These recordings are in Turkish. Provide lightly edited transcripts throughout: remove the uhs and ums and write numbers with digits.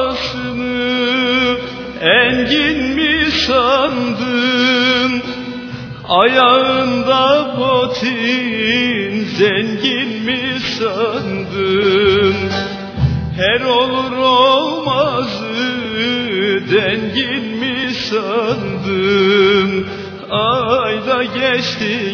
ovasını engin mi sandın? Ayağında botin zengin mi sandın? Her olur olmazı dengin mi sandın? Ayda geçti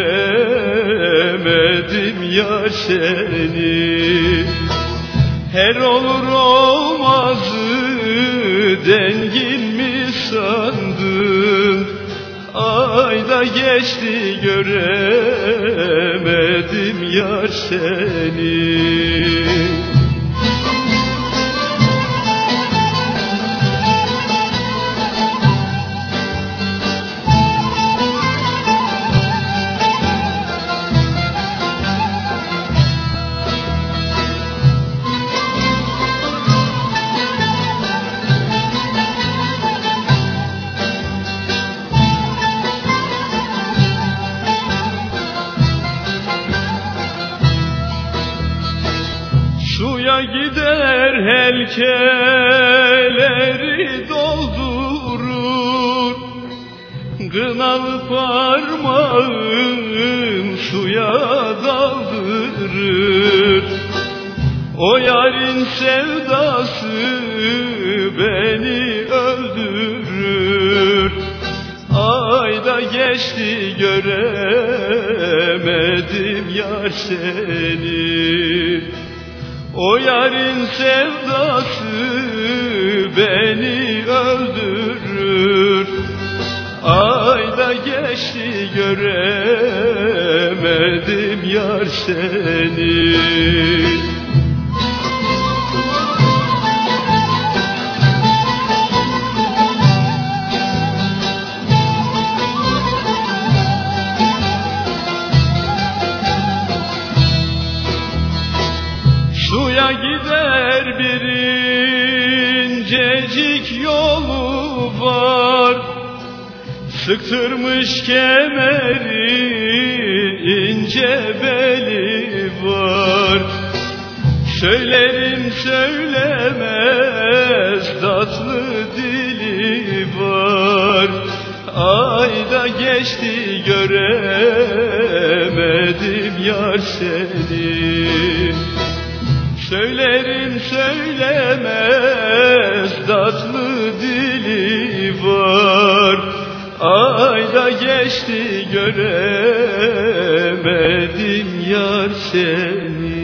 göremedim yar seni. Her olur olmazı dengin mi sandın? Ayda geçti göremedim yar seni. Suya gider helkeleri doldurur, kınalı parmağım suya daldırır. O yarın sevdası beni öldürür. Ayda geçti göremedim yar seni. O yarın sevdası beni öldürür. Ayda geçti göremedim yar seni. Suya gider bir incecik yolu var, sıktırmış kemeri ince beli var. Söylerim söylemez tatlı dili var. Ayda geçti göremedim yar seni. Söylerim söylemez tatlı dili var. Ayda geçti göremedim yar seni.